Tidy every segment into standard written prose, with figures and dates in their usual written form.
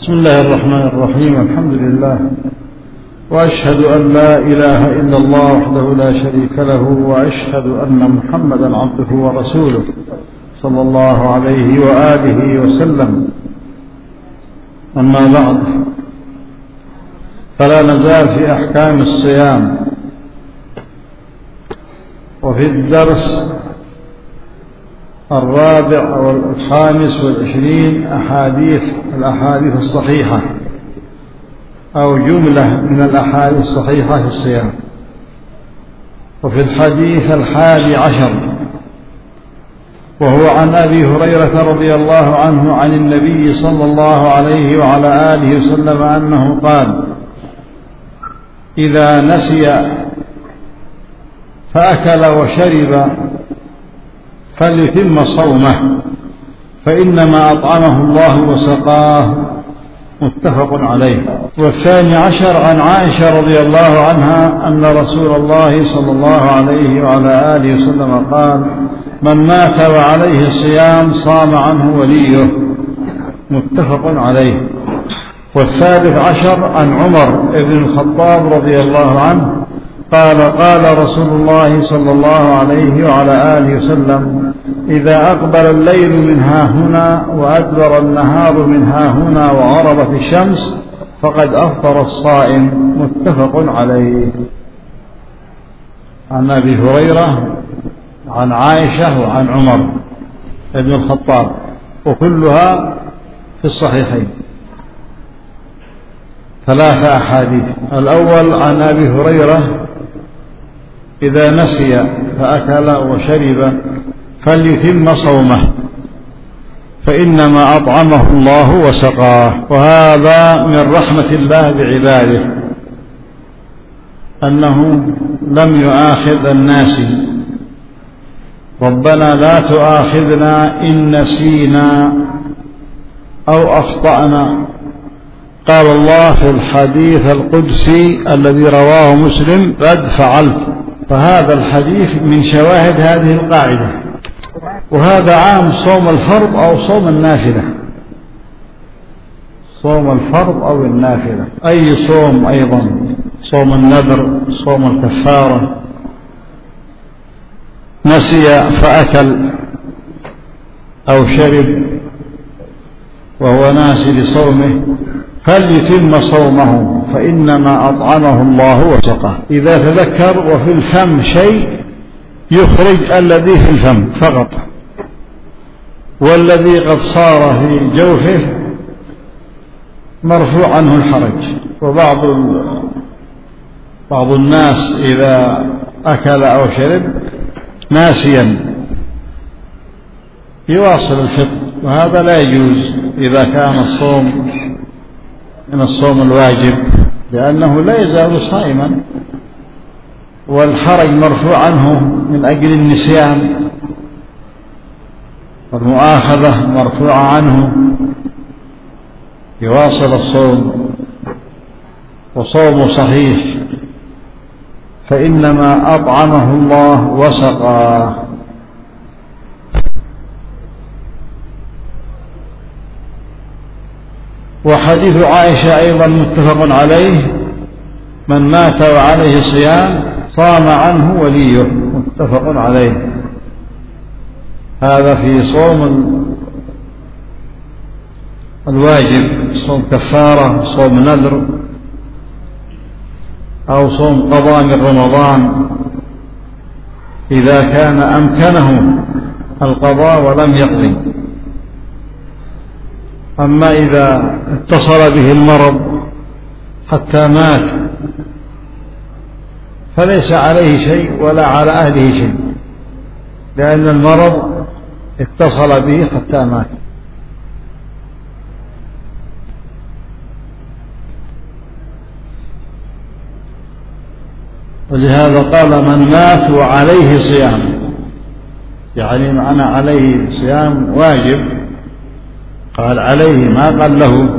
بسم الله الرحمن الرحيم. الحمد لله، وأشهد أن لا إله إلا الله وحده لا شريك له، وأشهد أن محمدا عبده ورسوله صلى الله عليه وآله وسلم. أما بعد، فلا نزال في أحكام الصيام، وفي الدرس الرابع أو الخامس والعشرين الأحاديث الصحيحة أو جملة من الأحاديث الصحيحة في الصيام. وفي الحديث 11، وهو عن أبي هريرة رضي الله عنه عن النبي صلى الله عليه وعلى آله وسلم أنه قال: إذا نسي فأكل وشرب فليتم صومه، فإنما أطعمه الله وسقاه، متفق عليه. والثاني عشر عن عائشة رضي الله عنها أن رسول الله صلى الله عليه وعلى آله وسلم قال: من مات وعليه صيام صام عنه وليه، متفق عليه. والثالث عشر عن عمر بن الخطاب رضي الله عنه قال: قال رسول الله صلى الله عليه وعلى آله وسلم: إذا أقبل الليل من هاهنا وأدبر النهار من هاهنا وغربت الشمس فقد أفطر الصائم، متفق عليه. عن أبي هريرة، عن عائشة، وعن عمر بن الخطاب، وكلها في الصحيحين. 3 أحاديث. الأول عن أبي هريرة: إذا نسي فأكل وشرب فليتم صومه، فإنما أطعمه الله وسقاه. وهذا من رحمة الله بعباده أنه لم يؤاخذ الناس. ربنا لا تؤاخذنا إن نسينا أو أخطأنا. قال الله في الحديث القدسي الذي رواه مسلم: قد فعلت. فهذا الحديث من شواهد هذه القاعدة. وهذا عام صوم الفرض أو صوم النافلة. صوم الفرض أو النافلة، أي صوم أيضا، صوم النذر، صوم الكفارة. نسي فأكل أو شرب وهو ناسي لصومه فليتم صومه، فإنما أطعمه الله وسقاه. إذا تذكر وفي الفم شيء يخرج الذي في الفم فقط، والذي قد صار في جوفه مرفوع عنه الحرج. وبعض الناس إذا أكل أو شرب ناسيا يواصل الفطر، وهذا لا يجوز إذا كان الصوم من الصوم الواجب، لأنه لا يزال صائما، والحرج مرفوع عنه من أجل النسيان، والمؤاخذة مرفوعة عنه، يواصل الصوم وصوم صحيح، فإنما أطعمه الله وسقاه. وحديث عائشة أيضا متفق عليه: من مات وعليه صيام صام عنه وليه، متفق عليه. هذا في صوم الواجب، صوم كفارة، صوم نذر، أو صوم قضاء من رمضان إذا كان أمكنه القضاء ولم يقضي. أما إذا اتصل به المرض حتى مات فليس عليه شيء ولا على أهله شيء، لأن المرض اتصل به حتى مات. ولهذا قال: من مات وعليه صيام، يعني معنى عليه صيام واجب، قال عليه، ما قال له.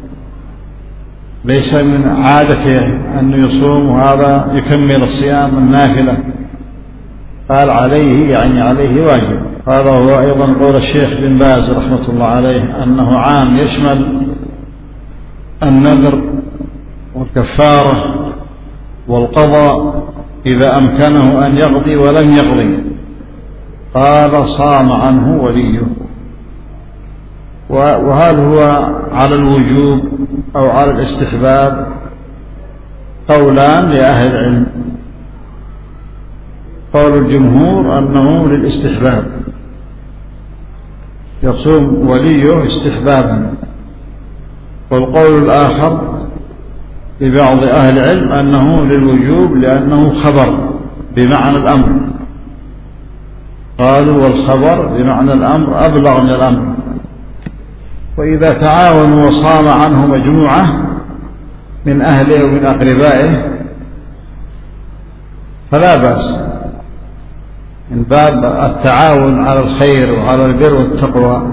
ليس من عادته أن يصوم وهذا يكمل الصيام النافلة، قال عليه يعني عليه واجب. هذا هو أيضا قول الشيخ بن باز رحمة الله عليه، أنه عام يشمل النذر والكفارة والقضاء إذا أمكنه أن يقضي ولم يقضي، قال صام عنه وليه. وهل هو على الوجوب أو على الاستحباب؟ قولان لأهل العلم. قول الجمهور أنه للاستحباب، يصوم وليه استحبابا. والقول الآخر لبعض أهل العلم أنه للوجوب لأنه خبر بمعنى الأمر، قالوا والخبر بمعنى الأمر أبلغ من الأمر. وإذا تعاونوا وصام عنه مجموعة من أهله ومن أقربائه فلا بأس، من باب التعاون على الخير وعلى البر والتقوى.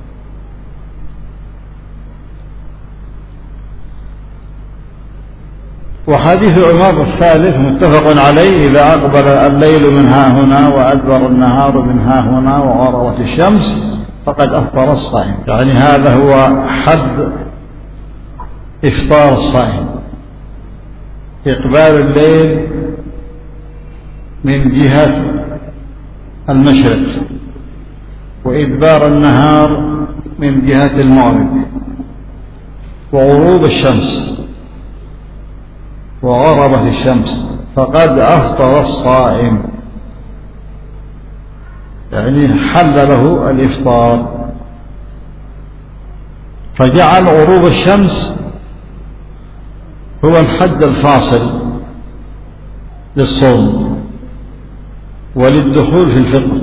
وحديث عمر الثالث متفق عليه: إذا أقبل الليل من ها هنا وأدبر النهار من ها هنا وغربت الشمس فقد أفطر الصائم. يعني هذا هو حد إفطار الصائم: إقبال الليل من جهة المشرق، وإدبار النهار من جهة المغرب، وغروب الشمس وغربت الشمس فقد أفطر الصائم. يعني حل له الإفطار، فجعل غروب الشمس هو الحد الفاصل للصوم وللدخول في الفطر،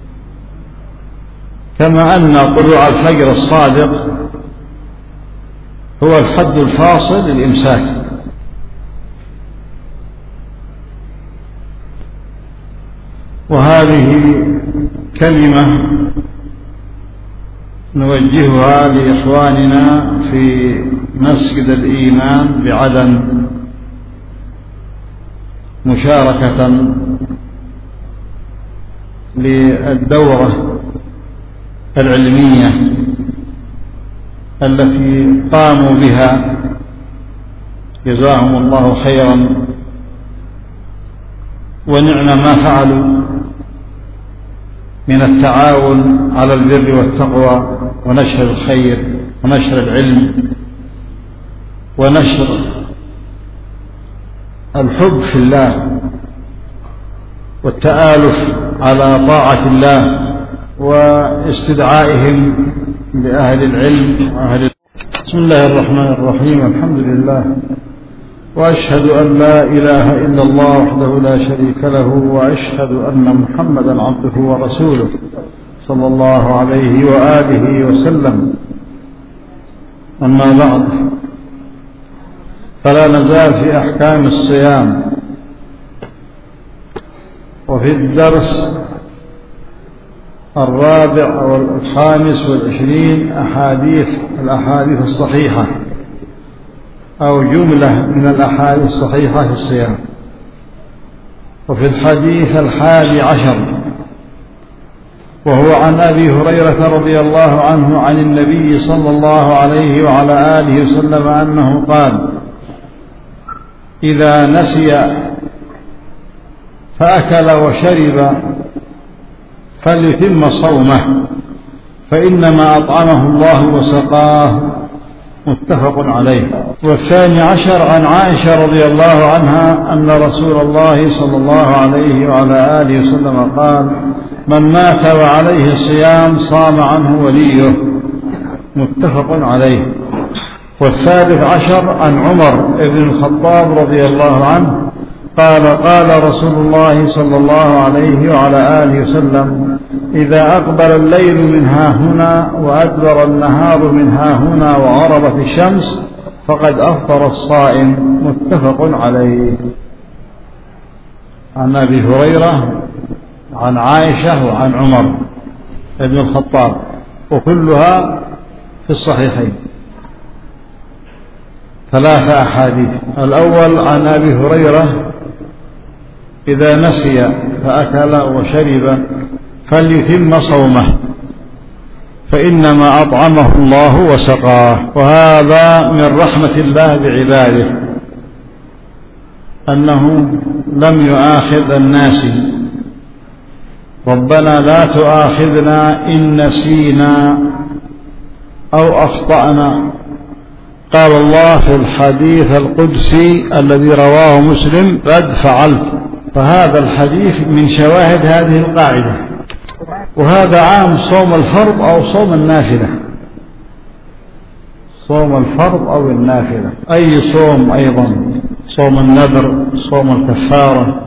كما أن طلوع الفجر الصادق هو الحد الفاصل للإمساك. وهذه كلمة نوجهها لإخواننا في مسجد الإيمان بعدن مشاركة للدورة العلمية التي قاموا بها، جزاهم الله خيرا ونعم ما فعلوا من التعاون على البر والتقوى ونشر الخير ونشر العلم ونشر الحب في الله والتآلف على طاعة الله واستدعائهم لأهل العلم وأهل. بسم الله الرحمن الرحيم. الحمد لله، وأشهد أن لا إله إلا الله وحده لا شريك له، وأشهد أن محمدا عبده ورسوله صلى الله عليه وآله وسلم. أما بعد، فلا نزال في أحكام الصيام، وفي الدرس الرابع أو الخامس والعشرين الأحاديث الصحيحة أو جملة من الأحاديث الصحيحة في الصيام. وفي الحديث 11 وهو عن أبي هريرة رضي الله عنه عن النبي صلى الله عليه وعلى آله وسلم أنه قال: إذا نسي فأكل وشرب فليتم صومه، فإنما أطعمه الله وسقاه. متفق عليه. والثاني عشر عن عائشة رضي الله عنها أن رسول الله صلى الله عليه وعلى آله وسلم قال: من مات وعليه صيام صام عنه وليه. متفق عليه. والثالث عشر عن عمر بن الخطاب رضي الله عنه قال: قال رسول الله صلى الله عليه وعلى آله وسلم: إذا أقبل الليل من ها هنا وأدبر النهار من ها هنا وغربت الشمس فقد أفطر الصائم. متفق عليه. عن أبي هريرة عن عائشة وعن عمر بن الخطاب، وكلها في الصحيحين. 3 أحاديث. الأول عن أبي هريرة: إذا نسي فأكل وشرب فليتم صومه، فإنما أطعمه الله وسقاه. وهذا من رحمة الله بعباده أنه لم يؤاخذ الناس. ربنا لا تؤاخذنا إن نسينا أو أخطأنا. قال الله في الحديث القدسي الذي رواه مسلم: قد فعلت. فهذا الحديث من شواهد هذه القاعدة. وهذا عام صوم الفرض أو صوم النافلة. صوم الفرض أو النافلة. أي صوم أيضا، صوم النذر، صوم الكفارة.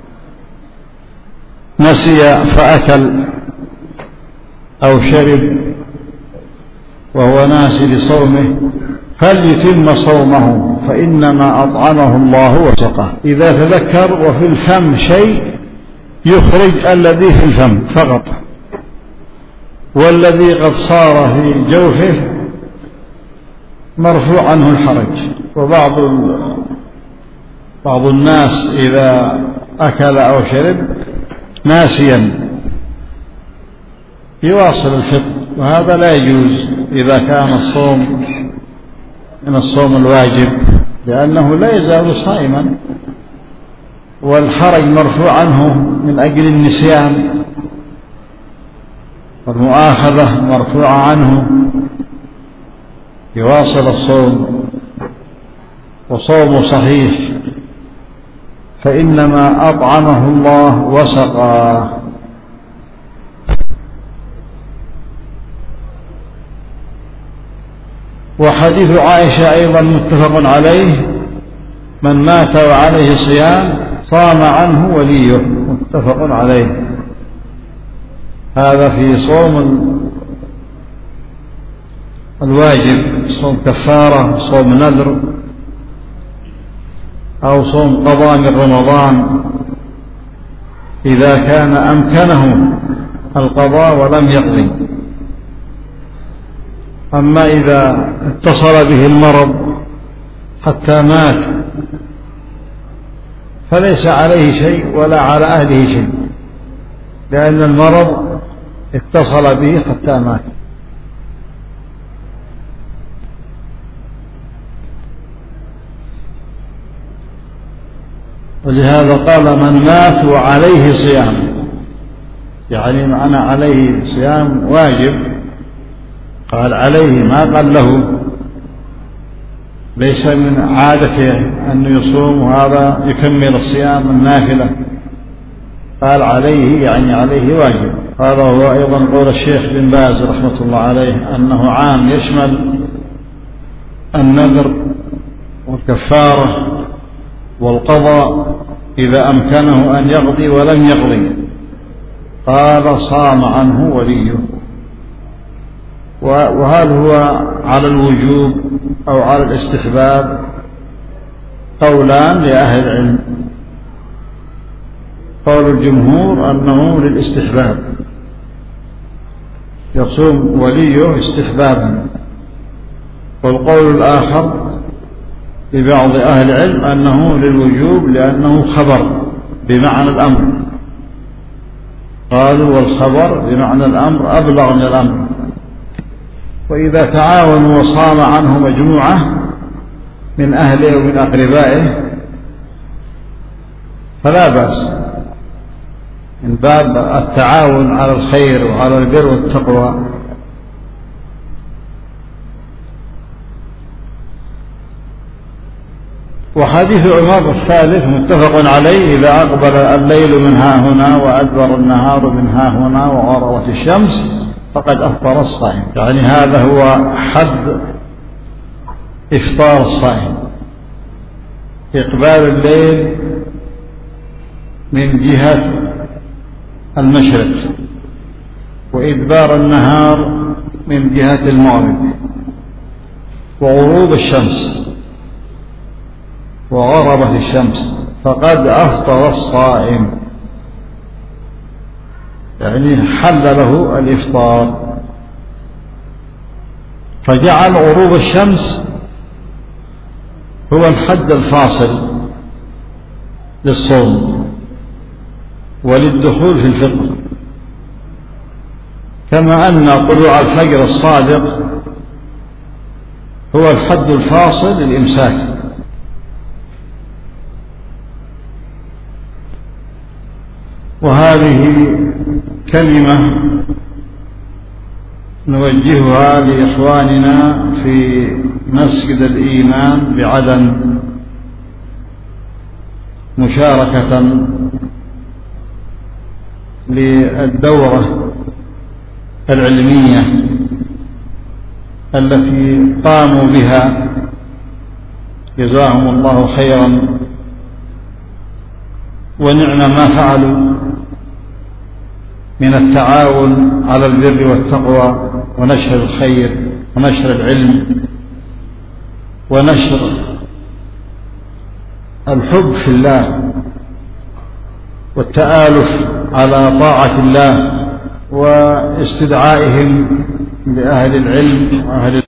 نسي فأكل أو شرب وهو ناسي لصومه فليتم صومه فإنما أطعمه الله وسقاه. إذا تذكر وفي الفم شيء يخرج الذي في الفم فقط، والذي قد صار في جوفه مرفوع عنه الحرج. وبعض الناس إذا أكل أو شرب ناسيا يواصل الفطر، وهذا لا يجوز إذا كان الصوم من الصوم الواجب، لأنه لا يزال صائما، والحرج مرفوع عنه من أجل النسيان، والمؤاخذة مرفوعة عنه، يواصل الصوم وصوم صحيح، فإنما أطعمه الله وسقاه. وحديث عائشة أيضا متفق عليه: من مات وعليه صيام صام عنه وليه. متفق عليه. هذا في صوم الواجب، صوم كفارة، صوم نذر، أو صوم قضاء من رمضان إذا كان أمكنه القضاء ولم يقضي. أما إذا اتصل به المرض حتى مات فليس عليه شيء ولا على أهله شيء، لأن المرض اتصل به حتى مات. ولهذا قال: من مات وعليه صيام، يعني معنى عليه صيام واجب، قال عليه، ما قال له، ليس من عادته أن يصوم وهذا يكمل الصيام النافلة، قال عليه يعني عليه واجب. هذا هو أيضا قول الشيخ بن باز رحمة الله عليه، أنه عام يشمل النذر والكفارة والقضاء إذا أمكنه أن يقضي ولم يقضي، قال صام عنه وليه. وهل هو على الوجوب أو على الاستحباب؟ قولان لأهل العلم. قول الجمهور أنه للاستحباب، يصوم وليه استحبابا. والقول الآخر لبعض أهل العلم أنه للوجوب، لأنه خبر بمعنى الأمر. قالوا والخبر بمعنى الأمر أبلغ من الأمر. وإذا تعاونوا وصام عنه مجموعة من أهله ومن أقربائه فلا بأس، من باب التعاون على الخير وعلى البر والتقوى. وحديث عمر الثالث متفق عليه: إذا أقبل الليل من ها هنا وأدبر النهار من ها هنا وغربت الشمس فقد أفطر الصائم. يعني هذا هو حد إفطار الصائم: إقبال الليل من جهة المشرق، وإدبار النهار من جهة المغرب، وغروب الشمس وغربت الشمس فقد أفطر الصائم، يعني حل له الإفطار. فجعل غروب الشمس هو الحد الفاصل للصوم وللدخول في الفطر، كما أن طلوع الفجر الصادق هو الحد الفاصل للإمساك. وهذه كلمة نوجهها لإخواننا في مسجد الإيمان بعدن مشاركة للدورة العلمية التي قاموا بها جزاهم الله خيرا، ونعم ما فعلوا من التعاون على البر والتقوى ونشر الخير ونشر العلم ونشر الحب في الله والتآلف على طاعة الله واستدعائهم لأهل العلم وأهل